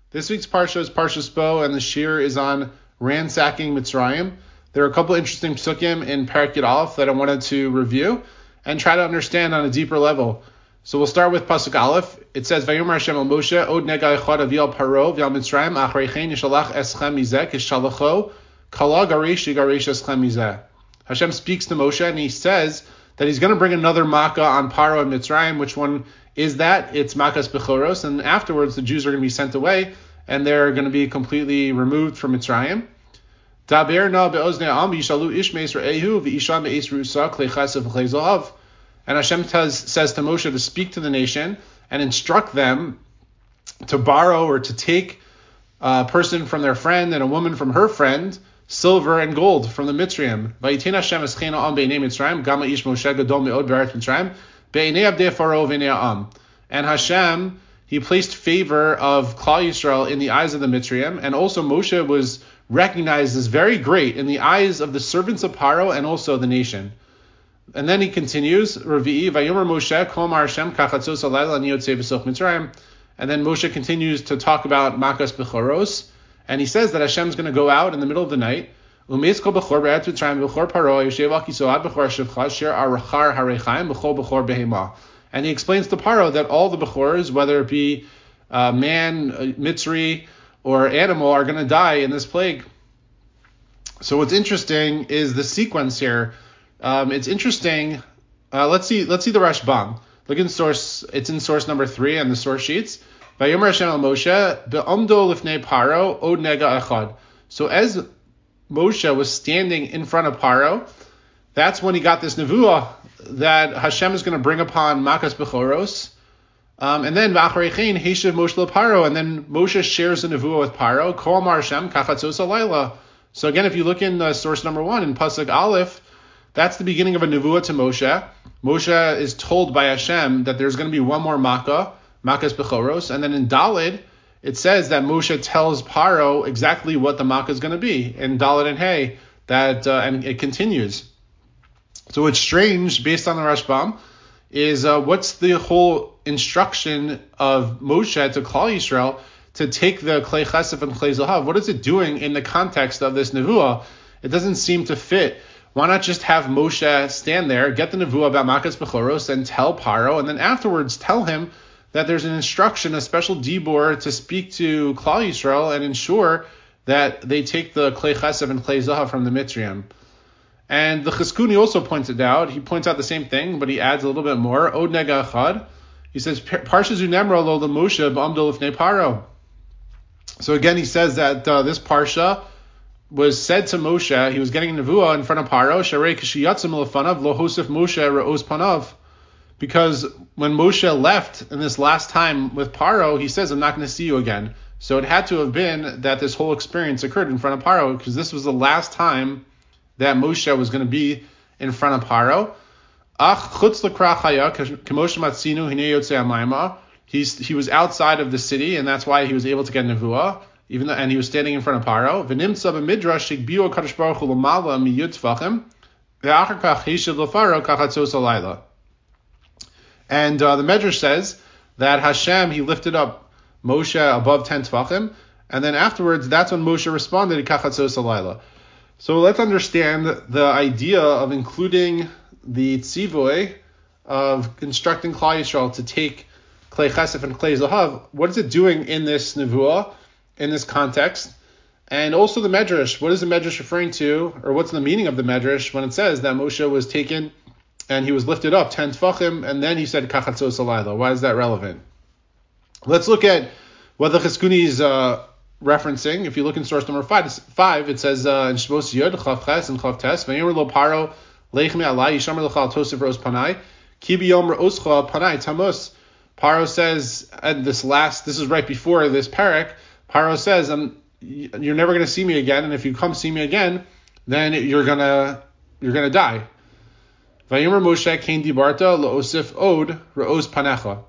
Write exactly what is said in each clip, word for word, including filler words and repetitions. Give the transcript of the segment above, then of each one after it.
This week's Parsha is Parshas Bo, and the shir is on ransacking Mitzrayim. There are a couple interesting psukim in Perek Yud Aleph that I wanted to review and try to understand on a deeper level. So we'll start with Pasuk Aleph. It says, Vayomer Hashem el Moshe, Od nega echad avi al Paro, v'al Mitzrayim, achrei chen yishalach eschem mizeh, kishalacho, kala garesh yigaresh eschem mizeh. Hashem speaks to Moshe, and he says that he's going to bring another makkah on Paro and Mitzrayim. Which one is that? It's Makas Bechoros, and afterwards the Jews are going to be sent away, and they're going to be completely removed from Mitzrayim. Daber na be'oznei am yishalu ish meis re'ehu v'isha meis rusa klei chesed v'klei zahav. And Hashem tez, says to Moshe to speak to the nation and instruct them to borrow or to take a person from their friend and a woman from her friend, silver and gold from the Mitzrayim. Vayitin Hashem eschena am be'nei Mitzrayim, gama ish Moshe gadol me'od be'aretz Mitzrayim, be'nei abdei Faro v'nei am. And Hashem, he placed favor of Klal Yisrael in the eyes of the Mitzrayim, and also Moshe was recognized as very great in the eyes of the servants of Paro and also the nation. And then he continues, Revi'i, Vayomer Moshe, Kol Mar Hashem, Kachatzos Alayla, Ani Yotzei V'soch Mitzrayim. And then Moshe continues to talk about Makas Bechoros, and he says that Hashem is going to go out in the middle of the night, Umeis Kol Bechor Be'et Mitzrayim, Bechor Paro, Yoshev Al Kiso Ad Bechor Shevcha, Sher Arachar Harechaim, Bechol Bechor Behema. And he explains to Paro that all the Bechors, whether it be uh, man, uh, Mitzri, or animal, are going to die in this plague. So what's interesting is the sequence here. Um, it's interesting. Uh, let's see. Let's see the Rashbam. Look in source. It's in source number three on the source sheets. Vayomer Hashem el Moshe be'amdo lifnei Paro od nega echad. So as Moshe was standing in front of Paro, that's when he got this nevuah that Hashem is going to bring upon Makas Bechoros. Um, and then v'acharei chen heishav Moshe leParo, and then Moshe shares the nevuah with Paro. Kol Mar Hashem kachatzos alayla. So again, if you look in uh, source number one in Pasuk Aleph, that's the beginning of a nevuah to Moshe. Moshe is told by Hashem that there's going to be one more makkah, Makas Bechoros, and then in Daled, it says that Moshe tells Paro exactly what the makkah is going to be in Daled and Hey, that uh, and it continues. So what's strange, based on the Rashbam, is uh, what's the whole instruction of Moshe to Klal Yisrael to take the Klei Chesed and Klei Zahav? What is it doing in the context of this nevuah? It doesn't seem to fit. Why not just have Moshe stand there, get the nevuah about Makas Bechoros, and tell Paro, and then afterwards tell him that there's an instruction, a special dibur to speak to Klal Yisrael and ensure that they take the Klei Chesed and Klei Zahav from the Mitzrayim. And the Chizkuni also points it out. He points out the same thing, but he adds a little bit more. Od nega echad. He says, Parsha zu nemra lo Moshe b'amdo lifnei Paro. So again, he says that uh, this Parsha was said to Moshe, he was getting a nevuah in front of Paro, Sharei kishiyatzim lefanav lo hosef Moshe re'os panav. Because when Moshe left in this last time with Paro, he says, I'm not going to see you again. So it had to have been that this whole experience occurred in front of Paro, because this was the last time that Moshe was going to be in front of Paro. Ach chutz l'krach haya k'moshe matzinu hinei yotzei hamayma. He's he was outside of the city, and that's why he was able to get nevuah, even though, and he was standing in front of Paro. V'nimtza b'midrash shigbiu HaKadosh Baruch Hu l'mala miyud tfachim ve'achar kach hishav l'faro kachatzos alayla. And uh, the Medrash says that Hashem, he lifted up Moshe above ten tfachim, and then afterwards, that's when Moshe responded to kachatzos alayla. So let's understand the idea of including the tzivoy of instructing Klal Yisrael to take Klei Chesed and Klei Zahav. What is it doing in this nevuah, in this context? And also the Medrash. What is the Medrash referring to, or what's the meaning of the Medrash when it says that Moshe was taken and he was lifted up ten tfachim, and then he said kachatzos alayla? Why is that relevant? Let's look at what the Chizkuni is uh, referencing. If you look in source number five, five it says uh, in Shmos Yud, Chav Ches and Chav Tes, Vayomer lo Paro leich me alai yishamer lecha al tosef re'os panai ki biyom re'oscha panai tamus. Paro says, and this last, this is right before this parak, Paro says, um, you're never going to see me again, and if you come see me again, then you're gonna you're gonna die. Vayomer Moshe kein dibarta le'osef od re'os panecha.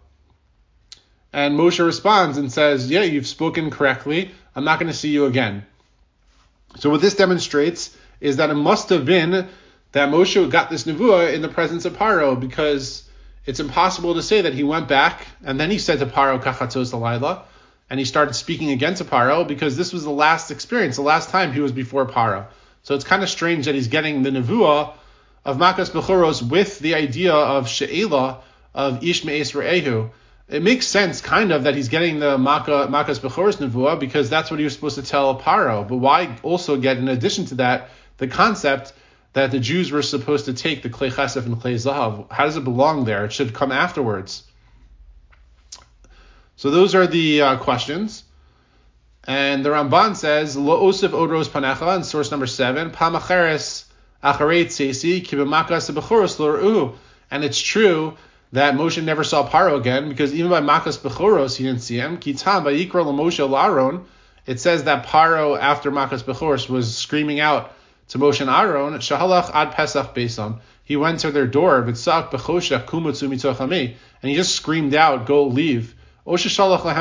And Moshe responds and says, yeah, you've spoken correctly. I'm not going to see you again. So what this demonstrates is that it must have been that Moshe got this nevuah in the presence of Paro, because it's impossible to say that he went back and then he said to Paro, kachatzos alayla. and he started speaking against Paro because this was the last experience, the last time he was before Paro. So it's kind of strange that he's getting the nevuah of Makas Bechoros with the idea of She'ela, of Ish Me'es Re'ehu. It makes sense, kind of, that he's getting the Maka, Makas Bechoros nevuah because that's what he was supposed to tell Paro. But why also get, in addition to that, the concept that the Jews were supposed to take the Klei Chesef and Klei Zahav? How does it belong there? It should come afterwards. So those are the uh, questions. And the Ramban says, Lo Osif Odros Panecha, in source number seven, Pamacheres Acharei Tzesi, Kibamakas Bechoros Lo'u. And it's true that Moshe never saw Paro again, because even by Makas Bechoros he didn't see him. Kitam Vayikra LaMoshe L'Aaron, it says that Paro, after Makas Bechoros, was screaming out to Moshe and Aaron, Shahalach Ad Pesach Beisam. He went to their door, V'tzak Bechoshech Kumutzu Mitoch Hami, and he just screamed out, go leave. Or it is possible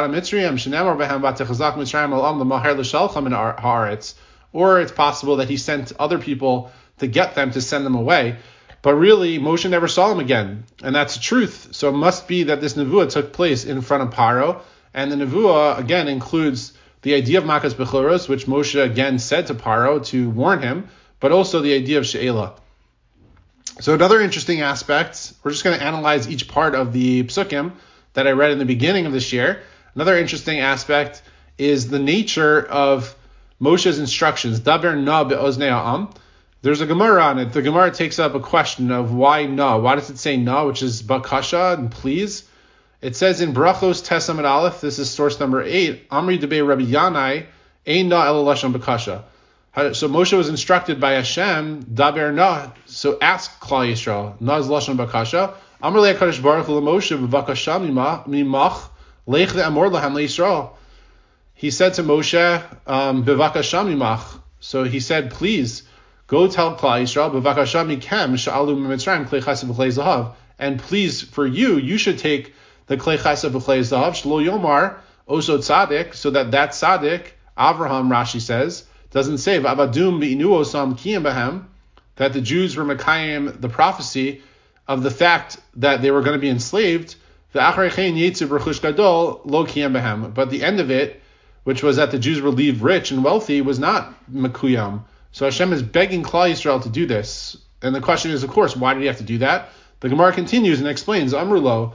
that he sent other people to get them, to send them away. But really, Moshe never saw him again. And that's the truth. So it must be that this nevuah took place in front of Paro. And the nevuah, again, includes the idea of Makas Bechoros, which Moshe again said to Paro to warn him, but also the idea of She'ela. So another interesting aspect, we're just going to analyze each part of the psukim that I read in the beginning of this year. Another interesting aspect is the nature of Moshe's instructions. Daber na be'oznei ha'am. There's a Gemara on it. The Gemara takes up a question of why na. Why does it say na, which is bakasha and please? It says in Brachos Tesam and Aleph, this is source number eight, Amri debe Rabbi Yanai, ein na ela lashon bakasha. So Moshe was instructed by Hashem, daber na, so ask Klal Yisrael, na is lashon bakasha. Amar le HaKadosh Baruch Hu Moshe b'vakasha mimach lech le'amor lahem le'Yisrael. He said to Moshe, um, b'vakasha mimach. So he said, please go tell Klal Yisrael b'vakasha mikem sha'alu mitzrayim klei chesed v'klei zahav. And please, for you, you should take the klei chesed v'klei zahav shlo yomar oso tzaddik, so that that tzaddik, Avraham, Rashi says, doesn't say v'avadum bi'inu osam kiyam behem, that the Jews were mekayim the prophecy of the fact that they were going to be enslaved, but the end of it, which was that the Jews would leave rich and wealthy, was not mekuyam. So Hashem is begging Klal Yisrael to do this. And the question is, of course, why did he have to do that? The Gemara continues and explains, Amrulo,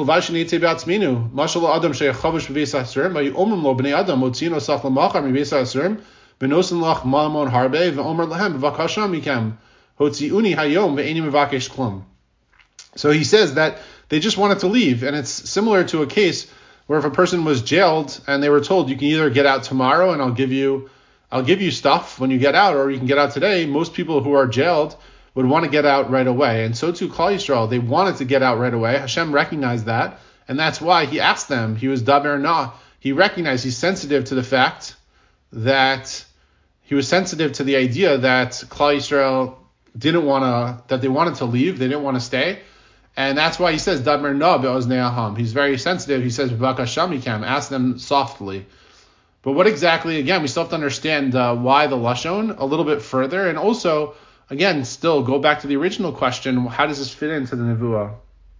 so he says that they just wanted to leave, and it's similar to a case where if a person was jailed and they were told you can either get out tomorrow and I'll give you I'll give you stuff when you get out, or you can get out today. Most people who are jailed would want to get out right away, and so too Klal Yisrael, they wanted to get out right away. Hashem recognized that, and that's why he asked them. He was daber na. He recognized, he's sensitive to the fact that he was sensitive to the idea that Klal Yisrael didn't want to, that they wanted to leave, they didn't want to stay. And that's why he says, Daber na be'oznei ha'am. He's very sensitive. He says, B'vakasha mikem, ask them softly. But what exactly, again, we still have to understand uh, why the Lashon a little bit further. And also, again, still go back to the original question, how does this fit into the Nevuah?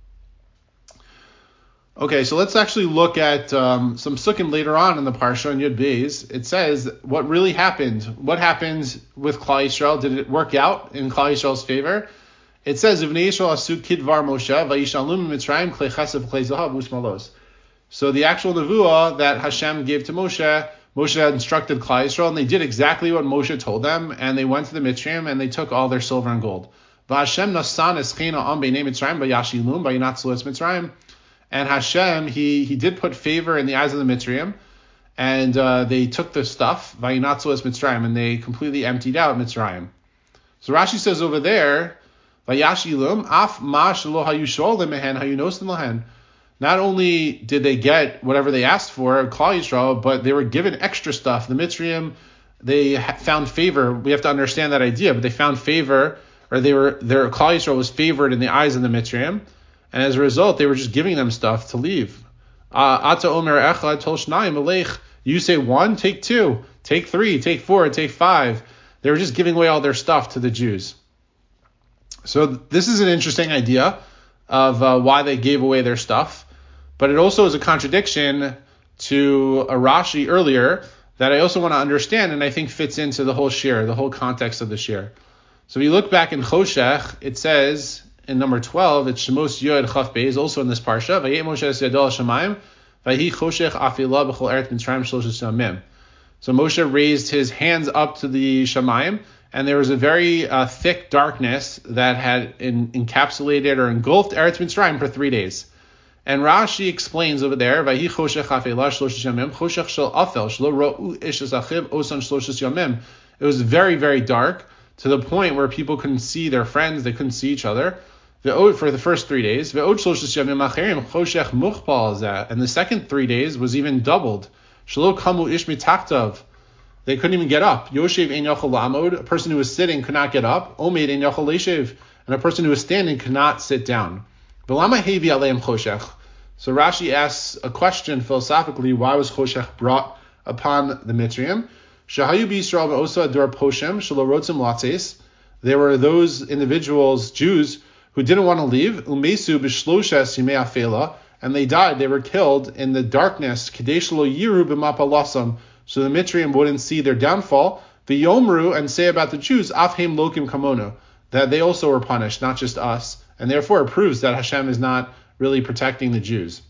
Okay, so let's actually look at um, some sukkim later on in the Parsha in Yud Beis. It says what really happened. What happened with Klal Yisrael? Did it work out in Klal Yisrael's favor? It says, "Ivnei Yisrael asu kidvar Moshe vayishalum mitzrayim klei chesed v'klei zahav u'smalos." So the actual nevuah that Hashem gave to Moshe, Moshe had instructed Klal Yisrael, and they did exactly what Moshe told them, and they went to the Mitzrayim and they took all their silver and gold. V'Hashem nasan eschena am b'nei Mitzrayim v'yashilum v'yinatzlu es Mitzrayim. And Hashem, he he did put favor in the eyes of the Mitzrayim, and uh, they took the stuff v'yinatzlu es Mitzrayim, and they completely emptied out Mitzrayim. So Rashi says over there, v'yashilum af ma shelo hayu sholim mehen hayu nosin lahen. Not only did they get whatever they asked for, Klal Yisrael, but they were given extra stuff. The Mitzrayim, they found favor. We have to understand that idea, but they found favor, or they were their Klal Yisrael was favored in the eyes of the Mitzrayim, and as a result, they were just giving them stuff to leave. Ata omer echad tol shnayim alech. You say one, take two, take three, take four, take five. They were just giving away all their stuff to the Jews. So this is an interesting idea of uh, why they gave away their stuff. But it also is a contradiction to a Rashi earlier that I also want to understand, and I think fits into the whole shir, the whole context of the shir. So if you look back in Choshech, it says in number twelve, it's Shemos Yod Chaf Beis, also in this parsha, Vayet Moshe es yado al shamayim, Vayhi Choshech afila b'chol eretz Mitzrayim shloshes yamim. So Moshe raised his hands up to the shamayim, and there was a very uh, thick darkness that had in, encapsulated or engulfed Eretz Mitzrayim for three days. And Rashi explains over there, Vayhi choshech afela shloshes yamim, choshech shel afel, shelo ro'u ish es achiv osan shloshes yamim. It was very, very dark, to the point where people couldn't see their friends, they couldn't see each other, for the first three days. Ve'od shloshes yamim acherim, choshech muchpal zeh. And the second three days was even doubled. Shelo kamu ish mitaktav. They couldn't even get up. Yoshev ein yachol la'amod, a person who was sitting could not get up. Omed ein yachol leishev, and a person who was standing could not sit down. V'lama hevi aleim choshech. So Rashi asks a question philosophically: why was choshech brought upon the Mitzrayim? Shahayu b'Yisrael ve'osa ador poshem shelo rotzim latzes. There were those individuals, Jews, who didn't want to leave. Umesu b'shloshes yimei afela, and they died. They were killed in the darkness. Kadesh lo yiru b'mapalasam, so the Mitzrayim wouldn't see their downfall. The Yomru, and say about the Jews, Afhem lokim kamono, that they also were punished, not just us. And therefore it proves that Hashem is not really protecting the Jews.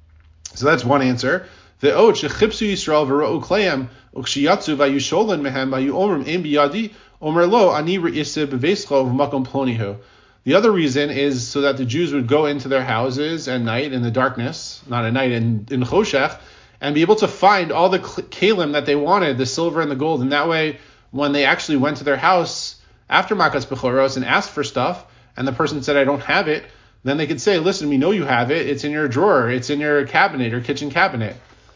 So that's one answer. The Ot shechipsu Yisrael v'ra'u kleim ukshiyatsu vayusholen mehem vayuomrim em biyadi omer lo ani re'ise b'veischo v'makom plonihu. The other reason is so that the Jews would go into their houses at night in the darkness, not at night, in, in Choshech, and be able to find all the kalim that they wanted, the silver and the gold. And that way, when they actually went to their house after Makas Bechoros and asked for stuff, and the person said, I don't have it, then they could say, listen, we know you have it. It's in your drawer. It's in your cabinet or kitchen cabinet.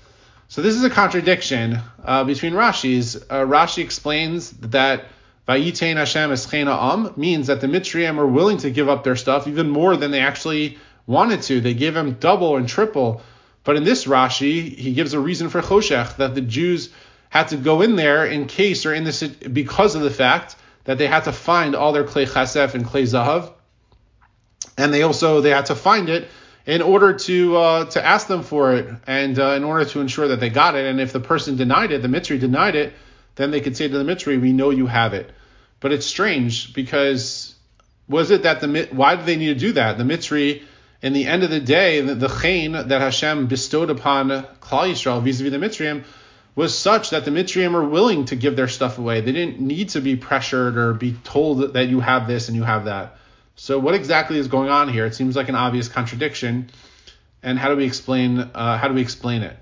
So this is a contradiction uh, between Rashis. Uh, Rashi explains that Vayitein Hashem eschena am means that the Mitzrayim were willing to give up their stuff even more than they actually wanted to. They gave them double and triple. But in this Rashi, he gives a reason for Choshech, that the Jews had to go in there in case or in this because of the fact that they had to find all their Klei Chasef and Klei Zahav, and they also they had to find it in order to uh, to ask them for it, and uh, in order to ensure that they got it. And if the person denied it, the Mitzri denied it, then they could say to the Mitzri, we know you have it. But it's strange, because was it that the why did they need to do that? The Mitzri, in the end of the day, the, the chen that Hashem bestowed upon Klal Yisrael vis-a-vis the Mitzrayim was such that the Mitzrayim were willing to give their stuff away. They didn't need to be pressured or be told that you have this and you have that. So what exactly is going on here? It seems like an obvious contradiction. And how do we explain? Uh, how do we explain it?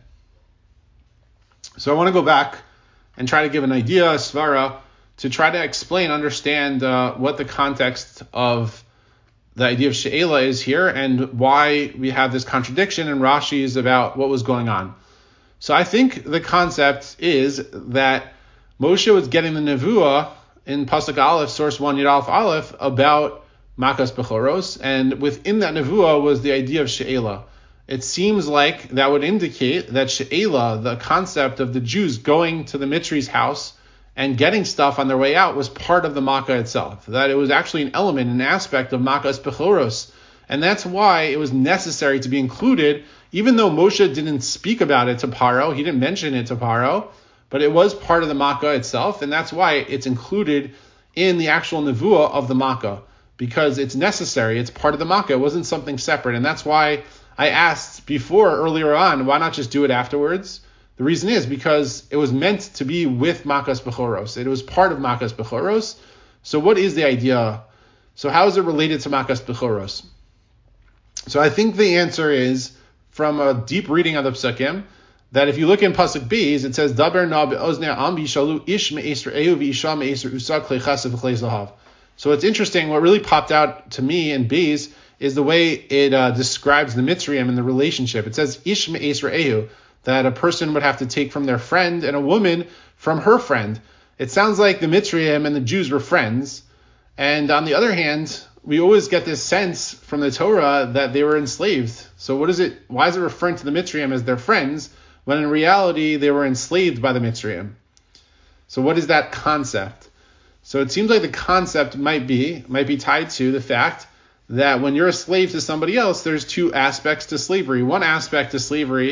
So I want to go back and try to give an idea, a svara, to try to explain, understand uh, what the context of the idea of she'ela is here and why we have this contradiction in Rashi's about what was going on. So I think the concept is that Moshe was getting the nevuah in Pasuk Aleph, source one, Yud Aleph Aleph, about Makas Bechoros, and within that nevuah was the idea of she'ela. It seems like that would indicate that she'ela, the concept of the Jews going to the Mitri's house and getting stuff on their way out, was part of the Makkah itself, that it was actually an element, an aspect of Makas Bechoros. And that's why it was necessary to be included, even though Moshe didn't speak about it to Paro, he didn't mention it to Paro, but it was part of the Makkah itself, and that's why it's included in the actual nevuah of the Makkah, because it's necessary, it's part of the Makkah, it wasn't something separate. And that's why I asked before, earlier on, why not just do it afterwards? The reason is because it was meant to be with Makas Bechoros. It was part of Makas Bechoros. So what is the idea? So how is it related to Makas Bechoros? So I think the answer is, from a deep reading of the Psukim, that if you look in Pasuk Beis, it says, Daber na be'oznei am v'yishalu ish me'eser ehu v'isha me'eser usa klei chasef v'klei zahav. So it's interesting, what really popped out to me in Beis is the way it uh, describes the Mitzrayim and the relationship. It says, ish me'eser ehu, that a person would have to take from their friend, and a woman from her friend. It sounds like the Mitzrayim and the Jews were friends. And on the other hand, we always get this sense from the Torah that they were enslaved. So what is it? Why is it referring to the Mitzrayim as their friends, when in reality they were enslaved by the Mitzrayim? So what is that concept? So it seems like the concept might be might be tied to the fact that when you're a slave to somebody else, there's two aspects to slavery. One aspect to slavery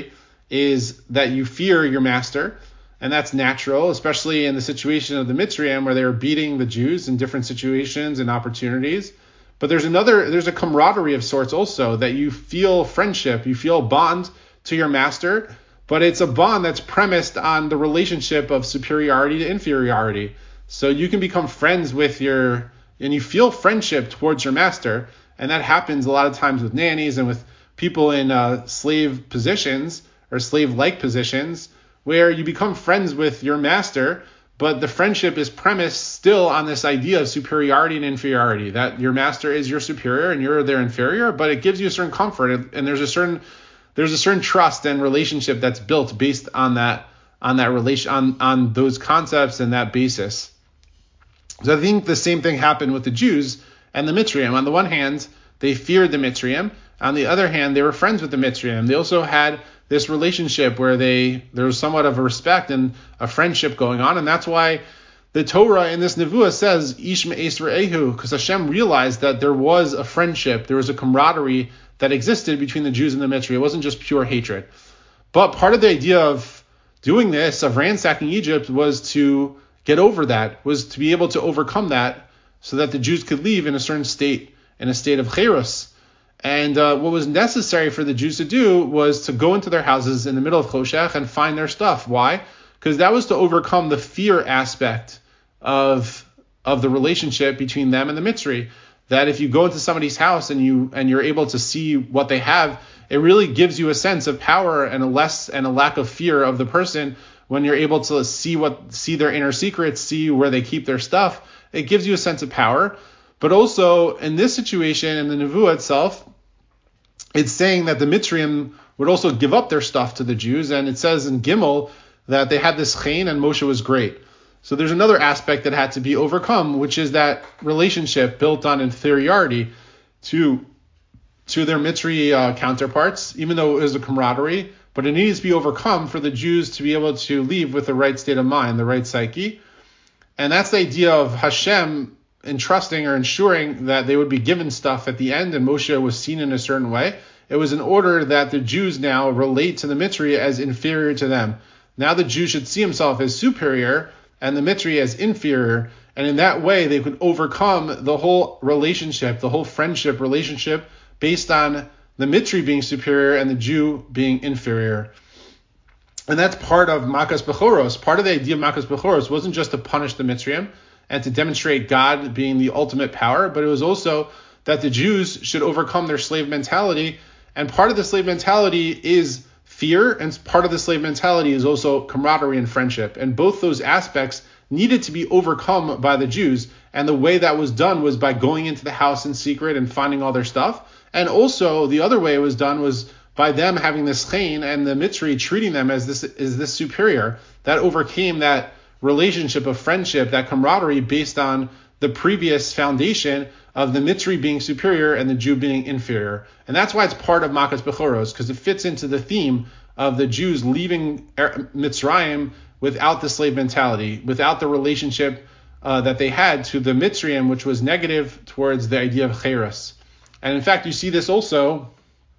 is that you fear your master, and that's natural, especially in the situation of the Mitzrayim where they were beating the Jews in different situations and opportunities. But there's another, there's a camaraderie of sorts also, that you feel friendship, you feel bond to your master, but it's a bond that's premised on the relationship of superiority to inferiority. So you can become friends with your, and you feel friendship towards your master, and that happens a lot of times with nannies and with people in uh, slave positions or slave-like positions, where you become friends with your master, but the friendship is premised still on this idea of superiority and inferiority, that your master is your superior and you're their inferior, but it gives you a certain comfort, and there's a certain there's a certain trust and relationship that's built based on that on that relation on on those concepts and that basis. So I think the same thing happened with the Jews and the Mitzrayim. On the one hand, they feared the Mitzrayim. On the other hand, they were friends with the Mitzrayim. They also had this relationship where they there was somewhat of a respect and a friendship going on, and that's why the Torah in this Nevuah says Ish me'es re'ehu, because Hashem realized that there was a friendship, there was a camaraderie that existed between the Jews and the Mitzrayim. It wasn't just pure hatred. But part of the idea of doing this, of ransacking Egypt, was to get over that, was to be able to overcome that, so that the Jews could leave in a certain state, in a state of cherus. And uh, what was necessary for the Jews to do was to go into their houses in the middle of Choshech and find their stuff. Why? Because that was to overcome the fear aspect of of the relationship between them and the Mitzri. That if you go into somebody's house and you and you're able to see what they have, it really gives you a sense of power and a less and a lack of fear of the person when you're able to see what see their inner secrets, see where they keep their stuff. It gives you a sense of power. But also, in this situation, in the Nevuah itself, it's saying that the Mitzrayim would also give up their stuff to the Jews, and it says in Gimel that they had this chen and Moshe was great. So there's another aspect that had to be overcome, which is that relationship built on inferiority to to their Mitzri uh, counterparts, even though it was a camaraderie, but it needs to be overcome for the Jews to be able to leave with the right state of mind, the right psyche. And that's the idea of Hashem entrusting or ensuring that they would be given stuff at the end, and Moshe was seen in a certain way. It was in order that the Jews now relate to the Mitzri as inferior to them. Now the Jew should see himself as superior and the Mitzri as inferior, and in that way they could overcome the whole relationship, the whole friendship relationship based on the Mitzri being superior and the Jew being inferior. And that's part of Makas Bechoros. Part of the idea of Makas Bechoros wasn't just to punish the Mitzrayim and to demonstrate God being the ultimate power, but it was also that the Jews should overcome their slave mentality. And part of the slave mentality is fear, and part of the slave mentality is also camaraderie and friendship. And both those aspects needed to be overcome by the Jews. And the way that was done was by going into the house in secret and finding all their stuff. And also the other way it was done was by them having this chen and the Mitzri treating them as this as this superior. That overcame that relationship of friendship, that camaraderie based on the previous foundation of the Mitzri being superior and the Jew being inferior. And that's why it's part of Makas Bechoros, because it fits into the theme of the Jews leaving Mitzrayim without the slave mentality, without the relationship uh, that they had to the Mitzrayim, which was negative towards the idea of cherus. And in fact, you see this also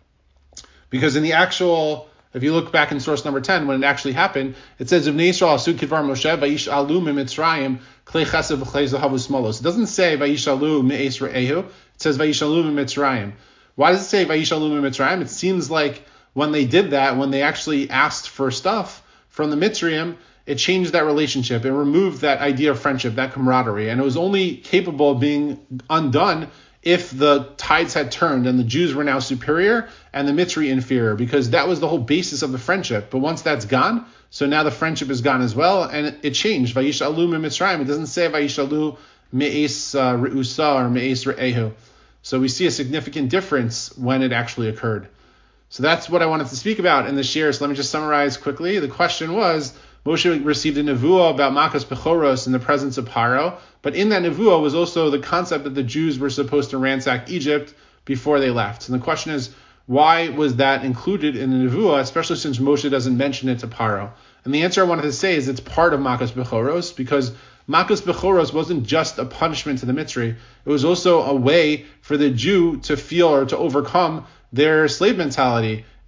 because in the actual, if you look back in source number ten, when it actually happened, it says, Bnei Yisrael asu kidvar Moshe vayish'alu miMitzrayim klei chesed v'klei zahav u'smolos. It doesn't say vayish'alu me'es re'ehu. It says vayish'alu miMitzrayim. Why does it say vayish'alu miMitzrayim? It seems like when they did that, when they actually asked for stuff from the Mitzrayim, it changed that relationship. It removed that idea of friendship, that camaraderie. And it was only capable of being undone if the tides had turned and the Jews were now superior and the Mitzri inferior, because that was the whole basis of the friendship. But once that's gone, so now the friendship is gone as well, and it, it changed. Vayish'alu miMitzrayim. It doesn't say Vayish'alu me'es re'usa or me'es re'ehu. So we see a significant difference when it actually occurred. So that's what I wanted to speak about in the shir. So let me just summarize quickly. The question was, Moshe received a nevuah about Makas Bechoros in the presence of Paro, but in that nevuah was also the concept that the Jews were supposed to ransack Egypt before they left. And the question is, why was that included in the nevuah, especially since Moshe doesn't mention it to Paro? And the answer I wanted to say is it's part of Makas Bechoros, because Makas Bechoros wasn't just a punishment to the Mitzri. It was also a way for the Jew to feel or to overcome their slave mentality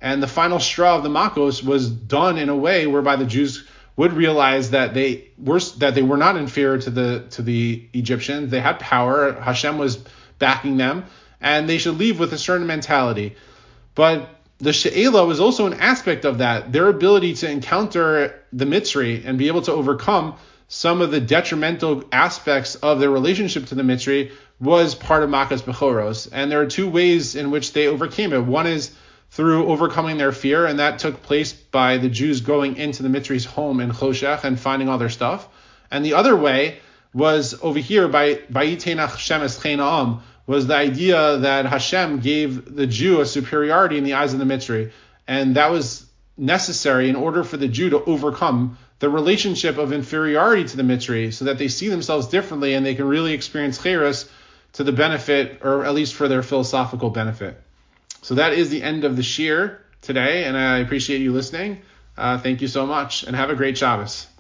And the final straw of the Makos was done in a way whereby the Jews would realize that they were that they were not inferior to the to the Egyptians. They had power. Hashem was backing them, and they should leave with a certain mentality. But the She'ela was also an aspect of that. Their ability to encounter the Mitzri and be able to overcome some of the detrimental aspects of their relationship to the Mitzri was part of Makas Bechoros. And there are two ways in which they overcame it. One is through overcoming their fear, and that took place by the Jews going into the Mitzri's home in Choshech and finding all their stuff. And the other way was over here by Vayitenach Hashem es Chen Ha'am, was the idea that Hashem gave the Jew a superiority in the eyes of the Mitzri. And that was necessary in order for the Jew to overcome the relationship of inferiority to the Mitzri, so that they see themselves differently and they can really experience Cheres to the benefit, or at least for their philosophical benefit. So that is the end of the shir today, and I appreciate you listening. Uh, thank you so much, and have a great Shabbos.